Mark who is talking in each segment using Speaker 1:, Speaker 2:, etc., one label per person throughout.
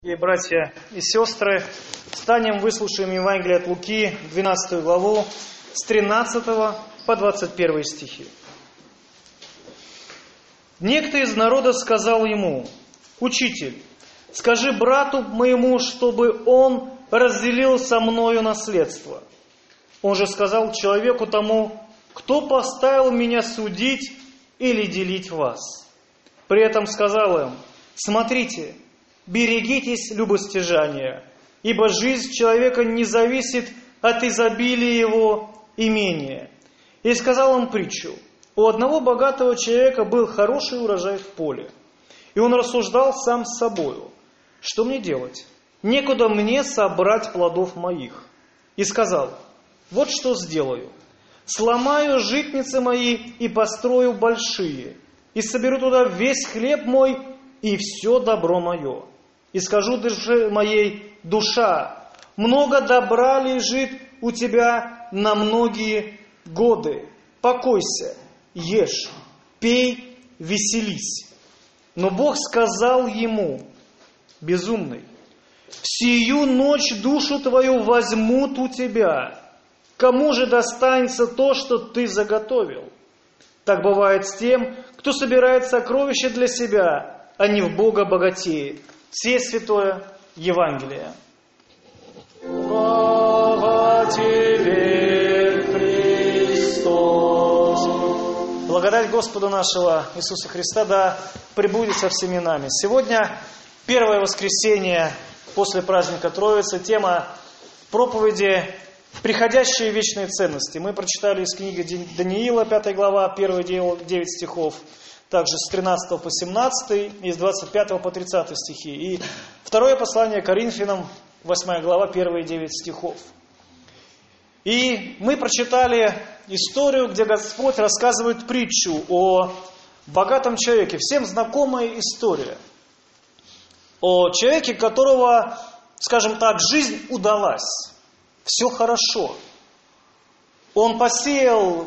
Speaker 1: И братья и сестры, встанем, выслушаем Евангелие от Луки, 12 главу, с 13 по 21 стихи. Некто из народа сказал ему: «Учитель, скажи брату моему, чтобы он разделил со мною наследство». Он же сказал человеку тому: «Кто поставил меня судить или делить вас?» При этом сказал им: «Смотрите, берегитесь любостяжания, ибо жизнь человека не зависит от изобилия его имения». И сказал он притчу: у одного богатого человека был хороший урожай в поле, и он рассуждал сам с собою: что мне делать? Некуда мне собрать плодов моих. И сказал: вот что сделаю. Сломаю житницы мои и построю большие, и соберу туда весь хлеб мой и все добро мое. И скажу душе моей: душа, много добра лежит у тебя на многие годы. Покойся, ешь, пей, веселись. Но Бог сказал ему: безумный, в сию ночь душу твою возьмут у тебя. Кому же достанется то, что ты заготовил? Так бывает с тем, кто собирает сокровища для себя, а не в Бога богатеет. Сие святое Евангелие. Слава тебе, Христос! Благодать Господа нашего Иисуса Христа да пребудет со всеми нами. Сегодня первое воскресенье после праздника Троицы. Тема проповеди «Приходящие вечные ценности». Мы прочитали из книги Даниила, 5 глава, 1-9 стихов. Также с 13 по 17 и с 25 по 30 стихи. И второе послание Коринфянам, 8 глава, 1-9 стихов. И мы прочитали историю, где Господь рассказывает притчу о богатом человеке. Всем знакомая история. О человеке, которого, скажем так, жизнь удалась. Все хорошо. Он посеял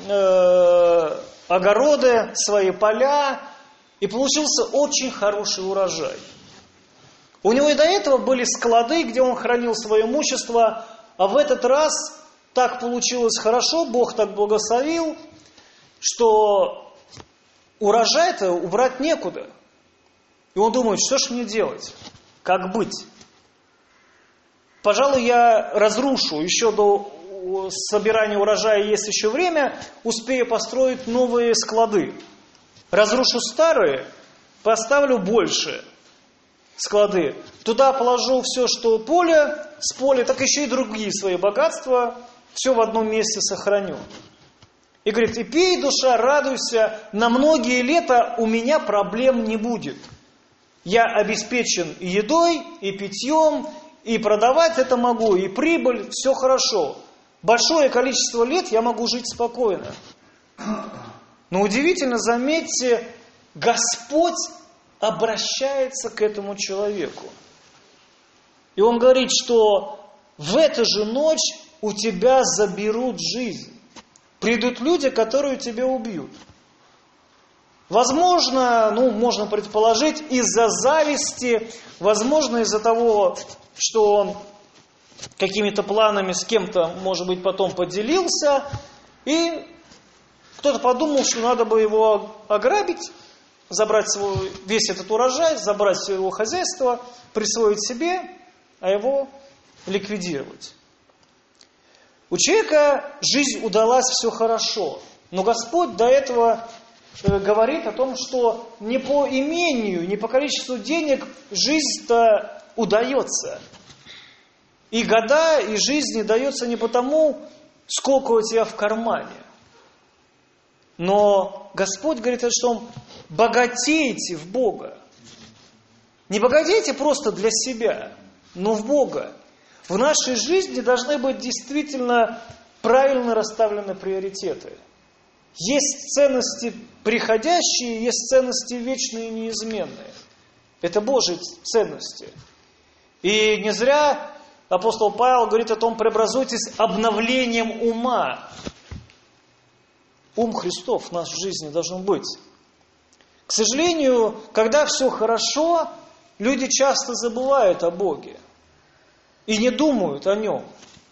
Speaker 1: огороды, свои поля, и получился очень хороший урожай. У него и до этого были склады, где он хранил свое имущество, а в этот раз так получилось хорошо, Бог так благословил, что урожай-то убрать некуда. И он думает: что ж мне делать? Как быть? Пожалуй, я разрушу, еще до собирания урожая есть еще время, успею построить новые склады. Разрушу старые, поставлю больше склады. Туда положу все, что поле, с поля, так еще и другие свои богатства, все в одном месте сохраню. И говорит: и пей, душа, радуйся, на многие лета у меня проблем не будет. Я обеспечен и едой, и питьем, и продавать это могу, и прибыль, все хорошо. Большое количество лет я могу жить спокойно. Но удивительно, заметьте, Господь обращается к этому человеку. И Он говорит, что в эту же ночь у тебя заберут жизнь. Придут люди, которые тебя убьют. Возможно, можно предположить, из-за зависти, возможно, из-за того, что он какими-то планами с кем-то, может быть, потом поделился, и кто-то подумал, что надо бы его ограбить, забрать весь этот урожай, забрать все его хозяйство, присвоить себе, а его ликвидировать. У человека жизнь удалась, все хорошо, но Господь до этого говорит о том, что не по имению, не по количеству денег жизнь-то удается. И года, и жизни дается не потому, сколько у тебя в кармане. Но Господь говорит, что богатейте в Бога. Не богатейте просто для себя, но в Бога. В нашей жизни должны быть действительно правильно расставлены приоритеты. Есть ценности приходящие, есть ценности вечные и неизменные. Это Божьи ценности. И не зря апостол Павел говорит о том: преобразуйтесь обновлением ума. Ум Христов в нашей жизни должен быть. К сожалению, когда все хорошо, люди часто забывают о Боге и не думают о Нем.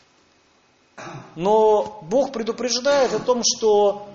Speaker 1: Но Бог предупреждает о том, что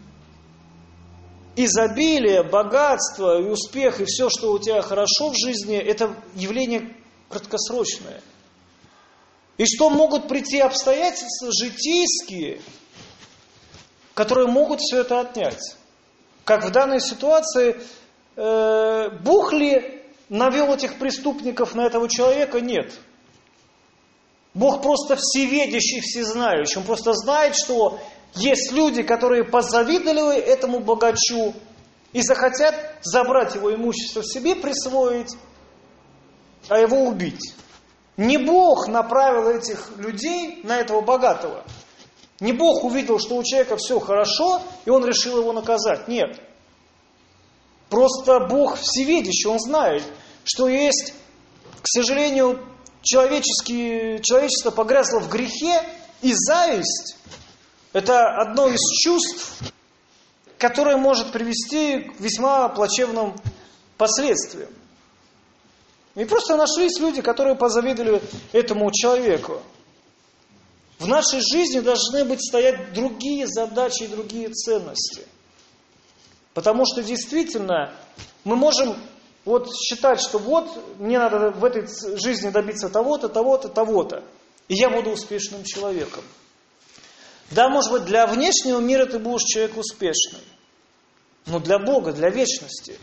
Speaker 1: изобилие, богатство и успех, и все, что у тебя хорошо в жизни, это явление краткосрочное. И что могут прийти обстоятельства житейские, которые могут все это отнять. Как в данной ситуации, Бог ли навел этих преступников на этого человека? Нет. Бог просто всеведящий, всезнающий. Он просто знает, что есть люди, которые позавидовали этому богачу и захотят забрать его имущество себе, присвоить, а его убить. Не Бог направил этих людей на этого богатого. Не Бог увидел, что у человека все хорошо, и он решил его наказать. Нет. Просто Бог всеведящий, Он знает, что есть, к сожалению, человечество погрязло в грехе, и зависть – это одно из чувств, которое может привести к весьма плачевным последствиям. И просто нашлись люди, которые позавидовали этому человеку. В нашей жизни должны быть стоять другие задачи и другие ценности. Потому что действительно мы можем считать, что мне надо в этой жизни добиться того-то, того-то, того-то. И я буду успешным человеком. Да, может быть, для внешнего мира ты будешь человек успешный. Но для Бога, для вечности.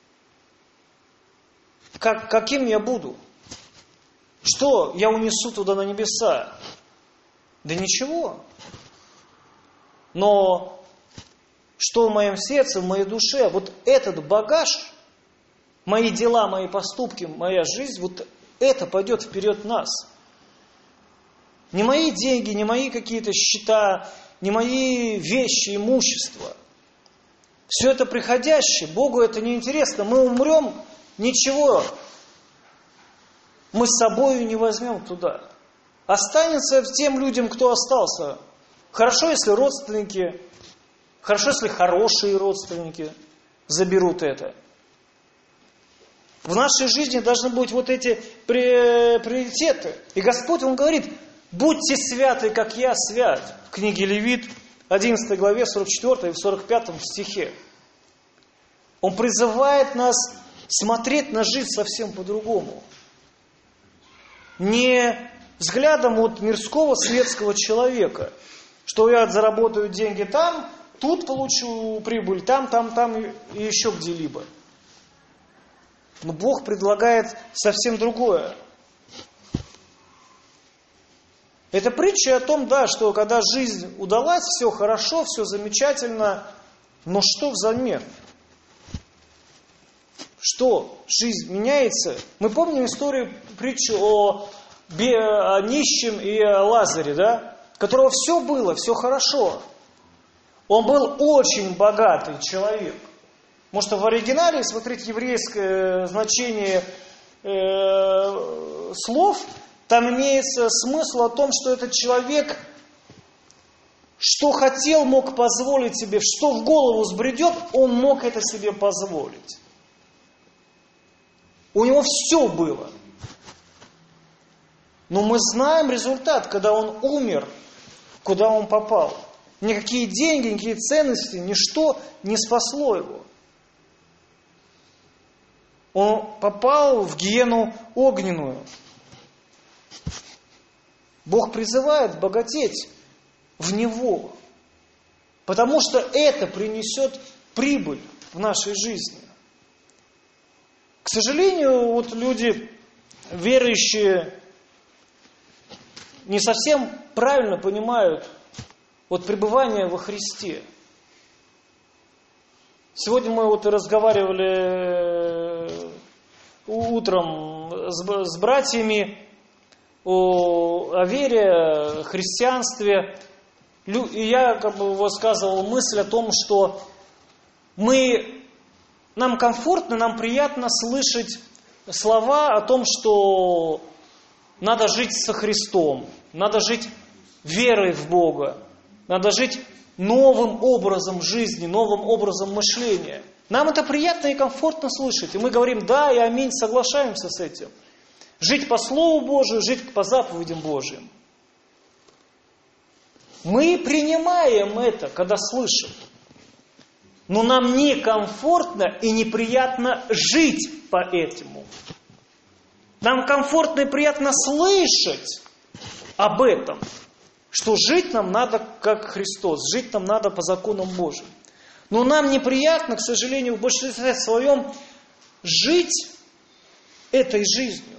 Speaker 1: Каким я буду? Что я унесу туда на небеса? Да ничего. Но что в моем сердце, в моей душе, этот багаж, мои дела, мои поступки, моя жизнь, это пойдет вперед нас. Не мои деньги, не мои какие-то счета, не мои вещи, имущество. Все это приходящее, Богу это не интересно. Мы умрем, ничего мы с собой не возьмем туда. Останется тем людям, кто остался. Хорошо, если родственники, хорошо, если хорошие родственники заберут это. В нашей жизни должны быть эти приоритеты. И Господь, Он говорит: будьте святы, как я свят. В книге Левит, 11 главе, 44 и в 45 стихе. Он призывает нас смотреть на жизнь совсем по-другому. Не взглядом мирского, светского человека, что я заработаю деньги там, тут получу прибыль, там и еще где-либо. Но Бог предлагает совсем другое. Это притча о том, что когда жизнь удалась, все хорошо, все замечательно, но что взамен? Что? Жизнь меняется? Мы помним притчу о нищем и о Лазаре, у которого все было, все хорошо. Он был очень богатый человек. Может, в оригинале, смотрите, еврейское значение слов, там имеется смысл о том, что этот человек, что хотел, мог позволить себе, что в голову взбредет, он мог это себе позволить. У него все было. Но мы знаем результат, когда он умер, куда он попал. Никакие деньги, никакие ценности, ничто не спасло его. Он попал в гиену огненную. Бог призывает богатеть в Него, потому что это принесет прибыль в нашей жизни. К сожалению, люди верующие не совсем правильно понимают пребывание во Христе. Сегодня мы разговаривали утром с братьями о вере, христианстве. И я высказывал мысль о том, что нам комфортно, нам приятно слышать слова о том, что надо жить со Христом, надо жить верой в Бога, надо жить новым образом жизни, новым образом мышления. Нам это приятно и комфортно слышать. И мы говорим да и аминь, соглашаемся с этим. Жить по Слову Божию, жить по заповедям Божьим. Мы принимаем это, когда слышим. Но нам некомфортно и неприятно жить по этому. Нам комфортно и приятно слышать об этом, что жить нам надо как Христос, жить нам надо по законам Божьим. Но нам неприятно, к сожалению, в большинстве своем жить этой жизнью.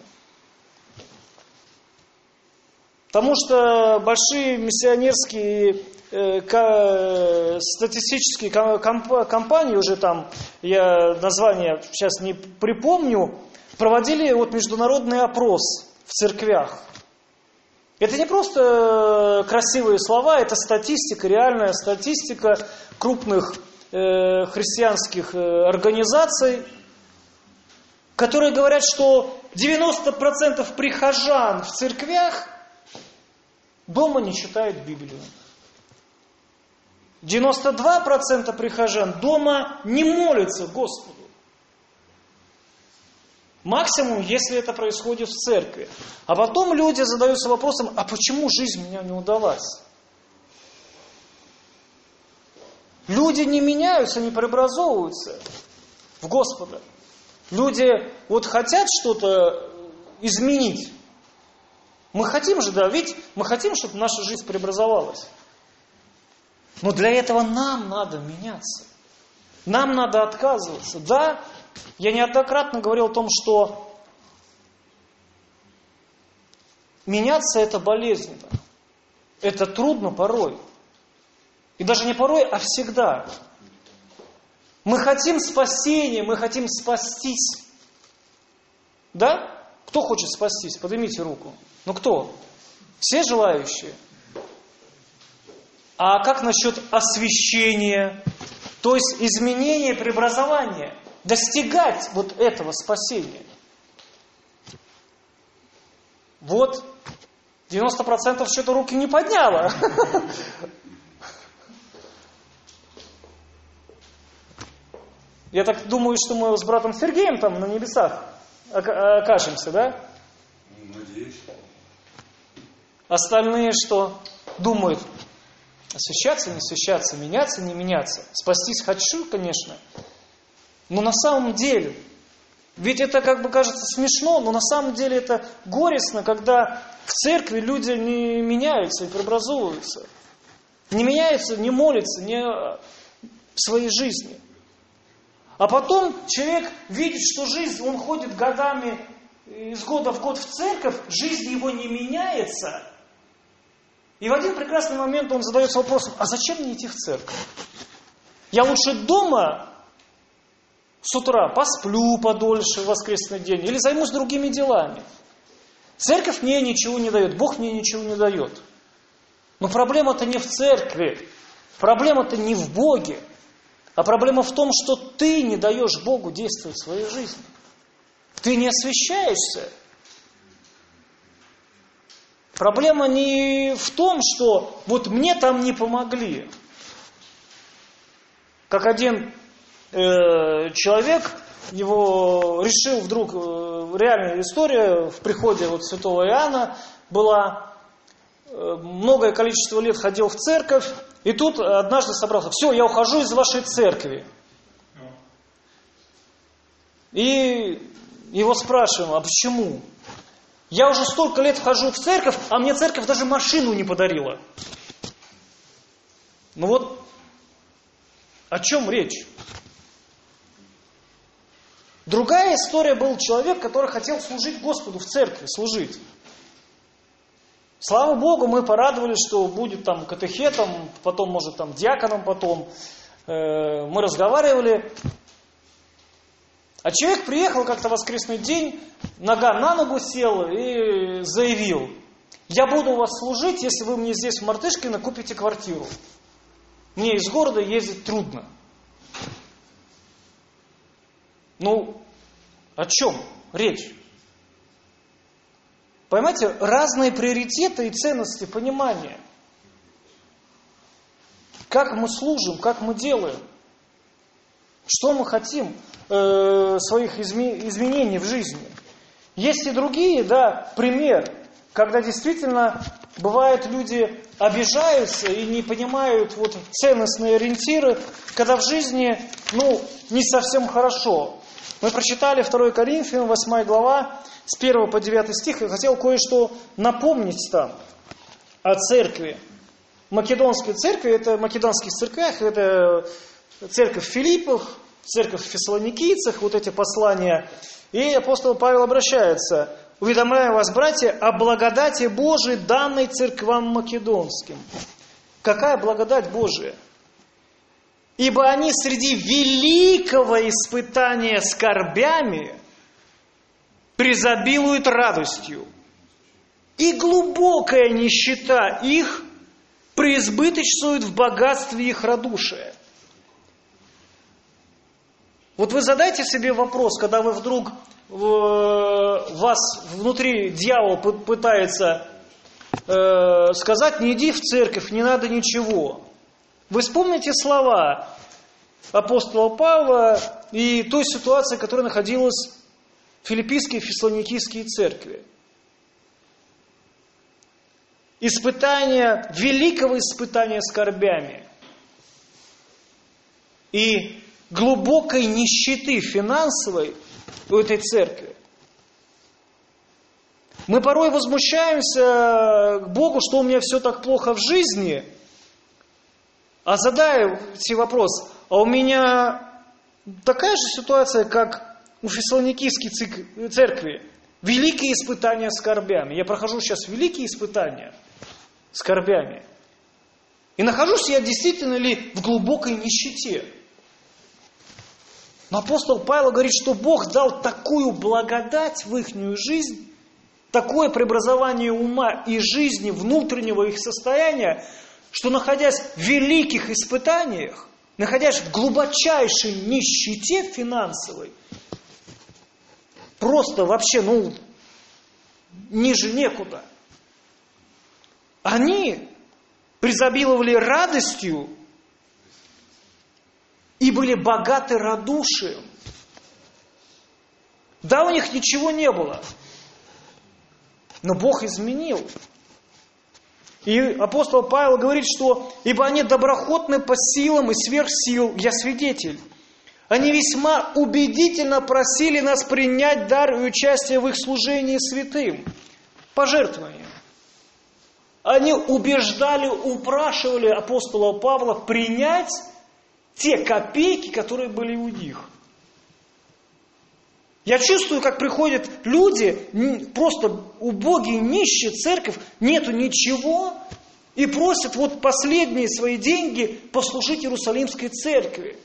Speaker 1: Потому что большие миссионерские статистические компании, уже там, я название сейчас не припомню, проводили вот международный опрос в церквях. Это не просто красивые слова, это статистика, реальная статистика крупных христианских организаций, которые говорят, что 90% прихожан в церквях дома не читают Библию. 92% прихожан дома не молятся Господу. Максимум, если это происходит в церкви. А потом люди задаются вопросом, а почему жизнь у меня не удалась? Люди не меняются, не преобразовываются в Господа. Люди вот хотят что-то изменить. Мы хотим же, да, ведь мы хотим, чтобы наша жизнь преобразовалась. Но для этого нам надо меняться. Нам надо отказываться. Да, я неоднократно говорил о том, что меняться это болезненно. Это трудно порой. И даже не порой, а всегда. Мы хотим спасения, мы хотим спастись. Да? Кто хочет спастись? Поднимите руку. Ну кто? Все желающие? А как насчет освящения? То есть изменения, преобразования. Достигать вот этого спасения. Вот 90% что-то руки не подняло. Я так думаю, что мы с братом Сергеем там на небесах окажемся, да?
Speaker 2: Надеюсь.
Speaker 1: Остальные что? Думают, освящаться, не освящаться, меняться, не меняться. Спастись хочу, конечно. Но на самом деле, ведь это как бы кажется смешно, но на самом деле это горестно, когда в церкви люди не меняются и преобразовываются. Не меняются, не молятся, не в своей жизни. А потом человек видит, что жизнь, он ходит годами, из года в год в церковь, жизнь его не меняется. И в один прекрасный момент он задается вопросом, а зачем мне идти в церковь? Я лучше дома с утра посплю подольше в воскресный день или займусь другими делами. Церковь мне ничего не дает, Бог мне ничего не дает. Но проблема-то не в церкви, проблема-то не в Боге. А проблема в том, что ты не даешь Богу действовать в своей жизни. Ты не освящаешься. Проблема не в том, что вот мне там не помогли. Как один человек, его решил вдруг, реальная история, в приходе вот святого Иоанна была, многое количество лет ходил в церковь, и тут однажды собрался, все, я ухожу из вашей церкви. И его спрашиваем, а почему? Я уже столько лет хожу в церковь, а мне церковь даже машину не подарила. Ну вот, о чем речь? Другая история, был человек, который хотел служить Господу в церкви, служить. Слава Богу, мы порадовались, что будет там катехетом, потом, может, там диаконом потом. Мы разговаривали. А человек приехал как-то в воскресный день, нога на ногу сел и заявил, я буду у вас служить, если вы мне здесь в Мартышкино купите квартиру. Мне из города ездить трудно. Ну, о чем речь? Понимаете, разные приоритеты и ценности понимания. Как мы служим, как мы делаем. Что мы хотим своих изменений в жизни? Есть и другие, да, пример, когда действительно бывает люди обижаются и не понимают вот ценностные ориентиры, когда в жизни, не совсем хорошо. Мы прочитали 2 Коринфянам, 8 глава, с 1 по 9 стих, и хотел кое-что напомнить там о церкви. Македонской церкви, это в македонских церквях, это церковь в Филиппах, церковь в Фессалоникийцах, вот эти послания. И апостол Павел обращается: уведомляю вас, братья, о благодати Божией, данной церквам македонским. Какая благодать Божия? Ибо они среди великого испытания скорбями преизобилуют радостью, и глубокая нищета их преизбыточствует в богатстве их радушия. Вот вы задайте себе вопрос, когда вы вдруг вас внутри дьявол пытается сказать: не иди в церковь, не надо ничего. Вы вспомните слова апостола Павла и той ситуации, которая находилась в филиппийской и фессалоникийской церкви. Испытание, великого испытания скорбями и глубокой нищеты финансовой у этой церкви. Мы порой возмущаемся к Богу, что у меня все так плохо в жизни, а задайте вопрос: а у меня такая же ситуация, как у фессалоникийской церкви? Великие испытания скорбями. Я прохожу сейчас великие испытания скорбями. И нахожусь я действительно ли в глубокой нищете? Но апостол Павел говорит, что Бог дал такую благодать в ихнюю жизнь, такое преобразование ума и жизни, внутреннего их состояния, что, находясь в великих испытаниях, находясь в глубочайшей нищете финансовой, просто вообще, ниже некуда, они преизобиловали радостью и были богаты радушием. Да, у них ничего не было, но Бог изменил. И апостол Павел говорит, что «ибо они доброхотны по силам и сверх сил, я свидетель». Они весьма убедительно просили нас принять дар и участие в их служении святым, пожертвованием. Они убеждали, упрашивали апостола Павла принять те копейки, которые были у них. Я чувствую, как приходят люди, просто убогие, нищие, церковь, нету ничего, и просят вот последние свои деньги послужить Иерусалимской церкви,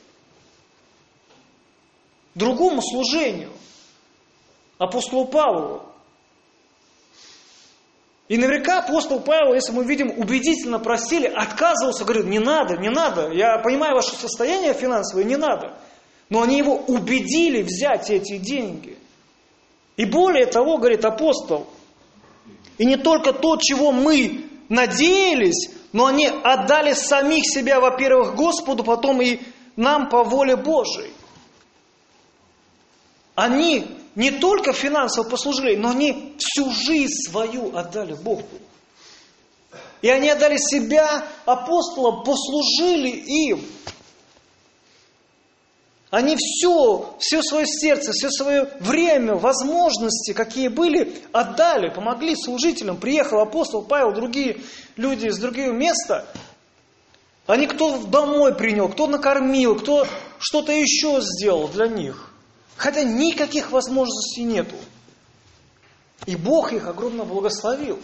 Speaker 1: другому служению, апостолу Павлу. И наверняка апостол Павел, если мы видим, убедительно просили, отказывался, говорил: не надо, не надо, я понимаю ваше состояние финансовое, не надо. Но они его убедили взять эти деньги. И более того, говорит апостол, и не только то, чего мы надеялись, но они отдали самих себя, во-первых, Господу, потом и нам по воле Божией. Они не только финансово послужили, но они всю жизнь свою отдали Богу. И они отдали себя апостолам, послужили им. Они все свое сердце, все свое время, возможности, какие были, отдали, помогли служителям. Приехал апостол Павел, другие люди из другого места. Они кто домой принял, кто накормил, кто что-то еще сделал для них. Хотя никаких возможностей нету. И Бог их огромно благословил.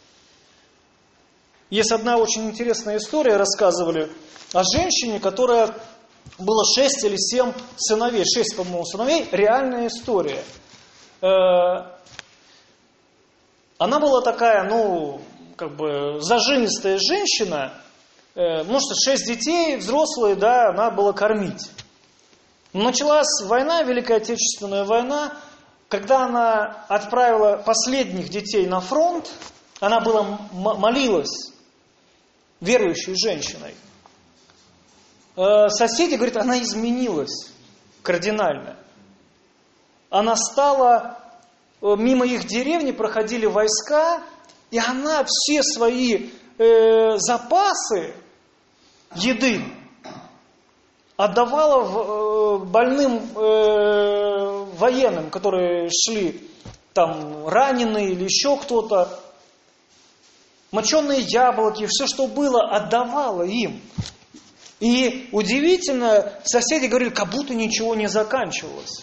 Speaker 1: Есть одна очень интересная история, рассказывали о женщине, которая было 6 или 7 сыновей, 6, по-моему, сыновей, реальная история. Она была такая, зажинистая женщина, потому что 6 детей, взрослые, да, надо было кормить. Началась война, Великая Отечественная война, когда она отправила последних детей на фронт, она была молилась верующей женщиной. Соседи говорят, она изменилась. кардинально. Она стала, мимо их деревни проходили войска, и она все свои запасы еды отдавала больным военным, которые шли, там раненые или еще кто-то. Моченые яблоки, все, что было, отдавала им. И удивительно, соседи говорили, как будто ничего не заканчивалось.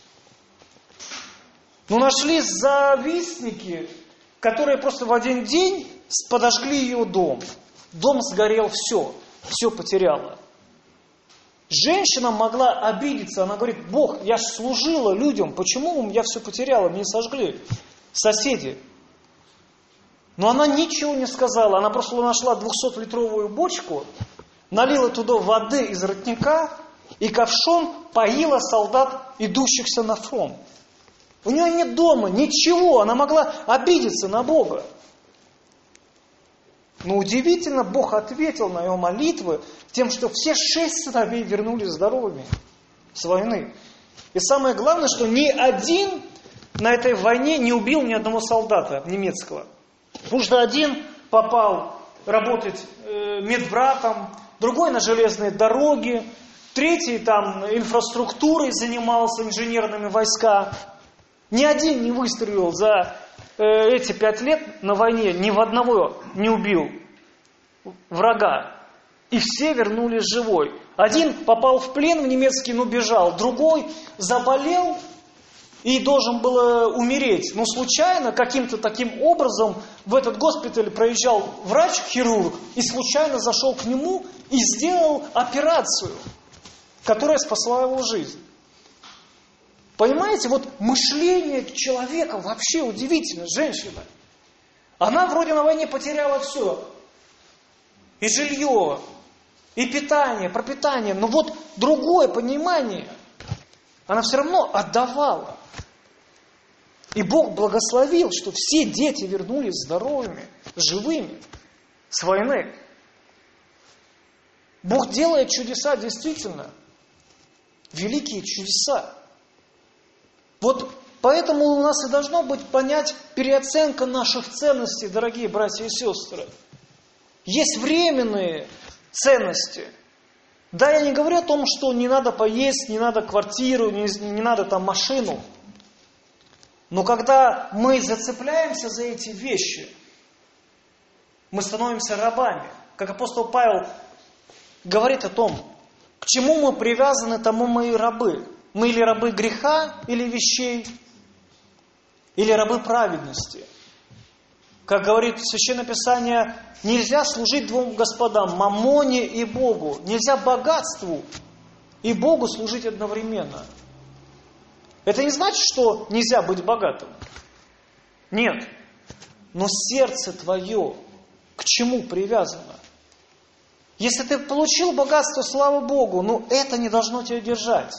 Speaker 1: Но нашлись завистники, которые просто в один день подожгли ее дом. Дом сгорел, все потеряла. Женщина могла обидеться, она говорит, Бог, я же служила людям, почему я все потеряла, меня сожгли соседи. Но она ничего не сказала, она просто нашла 200-литровую бочку, налила туда воды из родника и ковшом поила солдат, идущихся на фронт. У нее нет дома, ничего, она могла обидеться на Бога. Но удивительно, Бог ответил на ее молитвы тем, что все 6 сыновей вернулись здоровыми с войны. И самое главное, что ни один на этой войне не убил ни одного солдата немецкого. Потому что один попал работать медбратом, другой на железные дороги, третий там инфраструктурой занимался, инженерными войсками. Ни один не выстрелил за эти 5 лет на войне, ни в одного не убил врага. И все вернулись живой. Один попал в плен в немецкий, но бежал. Другой заболел и должен был умереть. Но случайно, каким-то таким образом, в этот госпиталь проезжал врач-хирург и случайно зашел к нему и сделал операцию, которая спасла его жизнь. Понимаете, вот мышление человека вообще удивительно. Женщина, она вроде на войне потеряла все. И жилье, и питание, пропитание. Но вот другое понимание она все равно отдавала. И Бог благословил, что все дети вернулись здоровыми, живыми с войны. Бог делает чудеса действительно. Великие чудеса. Вот поэтому у нас и должно быть понять переоценка наших ценностей, дорогие братья и сестры. Есть временные ценности. Да, я не говорю о том, что не надо поесть, не надо квартиру, не надо там машину. Но когда мы зацепляемся за эти вещи, мы становимся рабами. Как апостол Павел говорит о том, к чему мы привязаны, тому мы и рабы. Мы или рабы греха, или вещей, или рабы праведности. Как говорит Священное Писание, нельзя служить двум господам, маммоне и Богу. Нельзя богатству и Богу служить одновременно. Это не значит, что нельзя быть богатым. Нет. Но сердце твое к чему привязано? Если ты получил богатство, слава Богу, но это не должно тебя держать.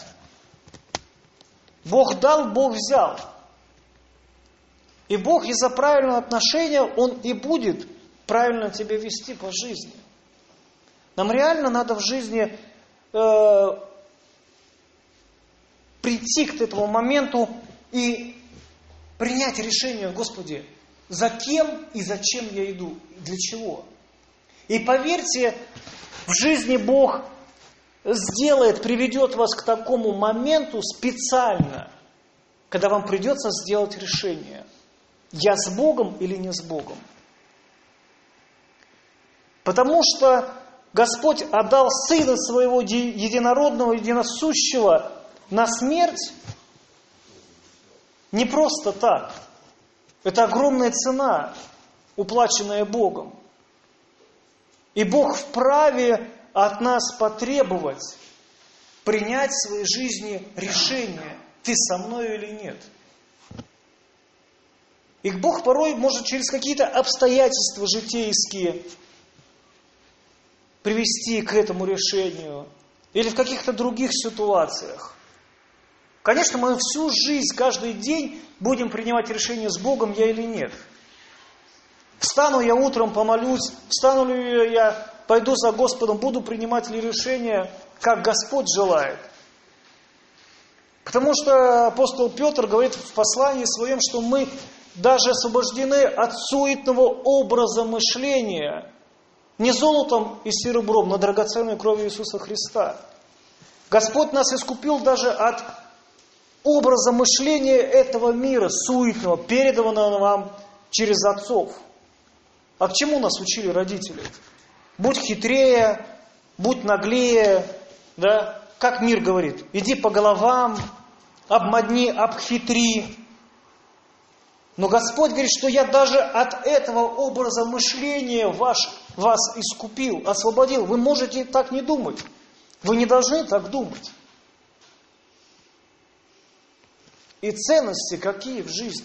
Speaker 1: Бог дал, Бог взял. И Бог из-за правильного отношения, Он и будет правильно тебя вести по жизни. Нам реально надо в жизни прийти к этому моменту и принять решение, Господи, за кем и зачем я иду, для чего. И поверьте, в жизни Бог приведет вас к такому моменту специально, когда вам придется сделать решение, я с Богом или не с Богом. Потому что Господь отдал Сына Своего единородного, единосущего на смерть не просто так. Это огромная цена, уплаченная Богом. И Бог вправе от нас потребовать принять в своей жизни решение, ты со мной или нет. И Бог порой может через какие-то обстоятельства житейские привести к этому решению. Или в каких-то других ситуациях. Конечно, мы всю жизнь, каждый день будем принимать решение, с Богом я или нет. Встану я утром, помолюсь, встану ли я, пойду за Господом, буду принимать ли решение, как Господь желает. Потому что апостол Петр говорит в послании своем, что мы даже освобождены от суетного образа мышления, не золотом и серебром, но драгоценной кровью Иисуса Христа. Господь нас искупил даже от образа мышления этого мира, суетного, переданного нам через отцов. А к чему нас учили родители? Будь хитрее, будь наглее, да? Как мир говорит, иди по головам, обманни, обхитри. Но Господь говорит, что я даже от этого образа мышления вас искупил, освободил. Вы можете так не думать. Вы не должны так думать. И ценности какие в жизни?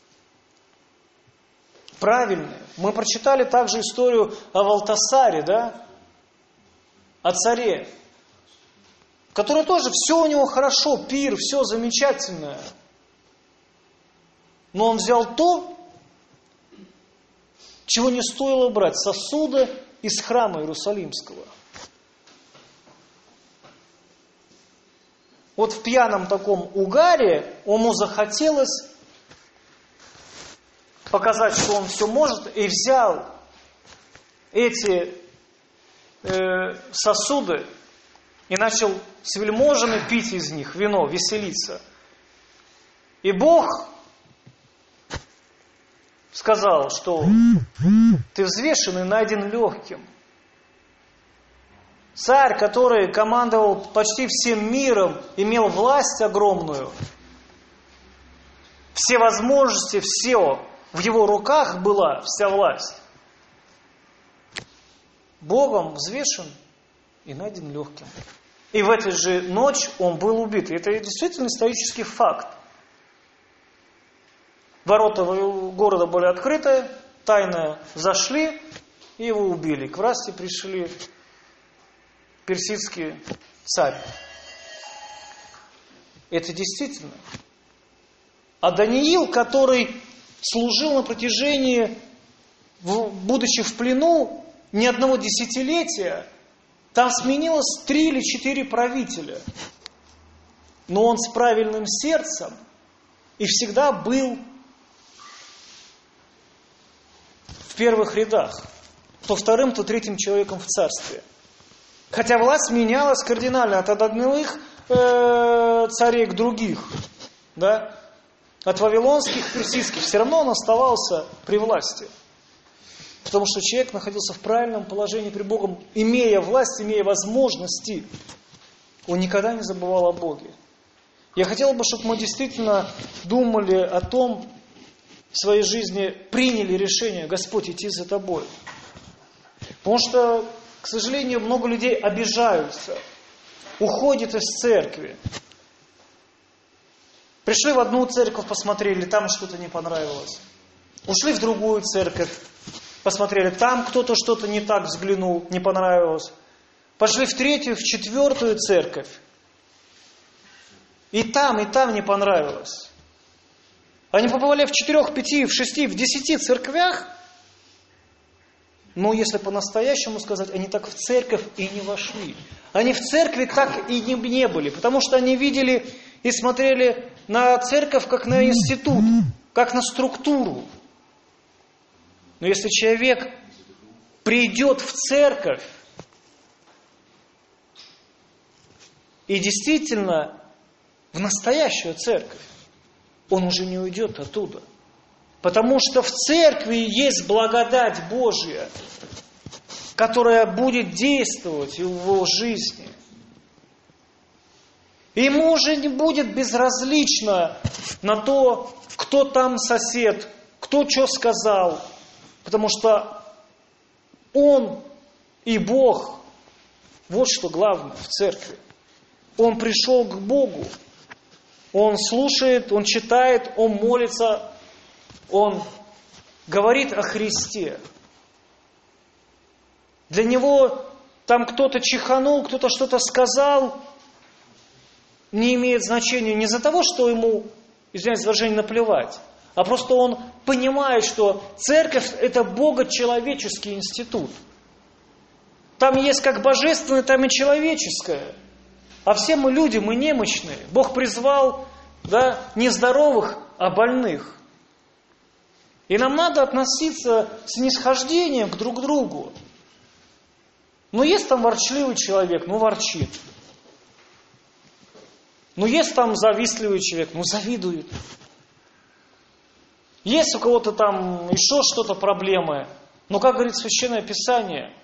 Speaker 1: Правильные. Мы прочитали также историю о Валтасаре, да? О царе, который тоже все у него хорошо, пир, все замечательное. Но он взял то, чего не стоило брать, сосуды из храма Иерусалимского. Вот в пьяном таком угаре ему захотелось показать, что он все может, и взял эти сосуды и начал с вельможами пить из них вино, веселиться. И Бог сказал, что ты взвешен и найден легким. Царь, который командовал почти всем миром, имел власть огромную, все возможности, все в его руках была, вся власть. Богом взвешен и найден легким. И в эту же ночь он был убит. И это действительно исторический факт. Ворота города были открыты, тайно зашли и его убили. К власти пришли персидский царь. Это действительно. А Даниил, который служил на протяжении, будучи в плену, ни одного десятилетия, там сменилось 3 или 4 правителя. Но он с правильным сердцем и всегда был в первых рядах. То вторым, то третьим человеком в царстве. Хотя власть менялась кардинально от одних царей к других. Да? От вавилонских к персидских. Все равно он оставался при власти. Потому что человек находился в правильном положении при Богом, имея власть, имея возможности. Он никогда не забывал о Боге. Я хотел бы, чтобы мы действительно думали о том, в своей жизни приняли решение, Господь, идти за Тобой. Потому что, к сожалению, много людей обижаются, уходят из церкви. Пришли в одну церковь, посмотрели, там что-то не понравилось. Ушли в другую церковь, посмотрели, там кто-то что-то не так взглянул, не понравилось. Пошли в третью, в четвертую церковь. И там не понравилось. Они побывали в 4, 5, в 6, в 10 церквях. Но если по-настоящему сказать, они так в церковь и не вошли. Они в церкви так и не были. Потому что они видели и смотрели на церковь как на институт, как на структуру. Но если человек придет в церковь и действительно в настоящую церковь, он уже не уйдет оттуда. Потому что в церкви есть благодать Божья, которая будет действовать в его жизни. И ему уже не будет безразлично на то, кто там сосед, кто что сказал. Потому что он и Бог, вот что главное в церкви. Он пришел к Богу. Он слушает, он читает, он молится, он говорит о Христе. Для него там кто-то чиханул, кто-то что-то сказал, не имеет значения не из-за того, что ему, извиняюсь за выражение, наплевать, а просто он понимает, что церковь – это богочеловеческий институт. Там есть как божественное, там и человеческое. А все мы люди, мы немощные. Бог призвал, да, не здоровых, а больных. И нам надо относиться с снисхождением к друг другу. Ну, есть там ворчливый человек, ну, ворчит. Ну, есть там завистливый человек, ну, завидует. Есть у кого-то там еще что-то проблемы. Но, как говорит Священное Писание,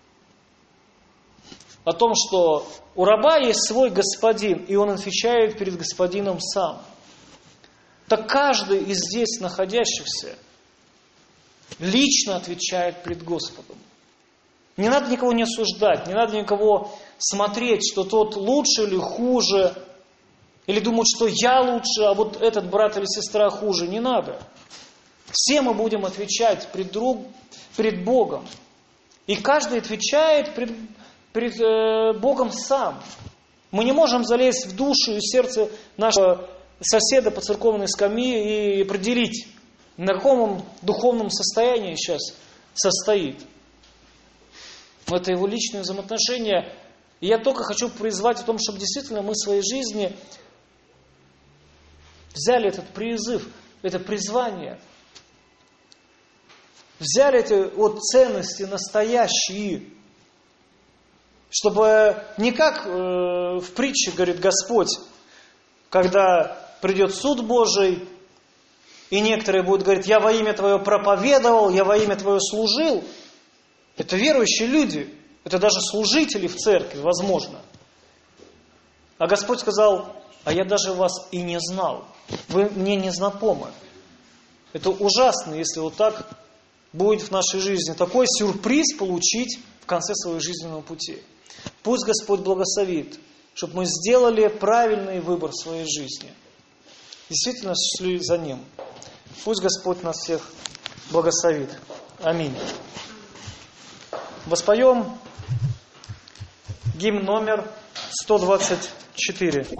Speaker 1: о том, что у раба есть свой господин, и он отвечает перед господином сам. Так каждый из здесь находящихся лично отвечает пред Господом. Не надо никого не осуждать, не надо никого смотреть, что тот лучше или хуже, или думать, что я лучше, а вот этот брат или сестра хуже. Не надо. Все мы будем отвечать пред Богом. И каждый отвечает пред Богом сам. Мы не можем залезть в душу и сердце нашего соседа по церковной скамье и определить, на каком он духовном состоянии сейчас состоит. Но это его личные взаимоотношения. И я только хочу призвать о том, чтобы действительно мы в своей жизни взяли этот призыв, это призвание, взяли эти вот ценности настоящие, чтобы не как в притче, говорит Господь, когда придет суд Божий, и некоторые будут говорить, я во имя Твое проповедовал, я во имя Твое служил. Это верующие люди, это даже служители в церкви, возможно. А Господь сказал, а я даже вас и не знал, вы мне не знакомы. Это ужасно, если вот так будет в нашей жизни, такой сюрприз получить в конце своего жизненного пути. Пусть Господь благословит, чтобы мы сделали правильный выбор в своей жизни. Действительно шли за Ним. Пусть Господь нас всех благословит. Аминь. Воспоем гимн номер 124.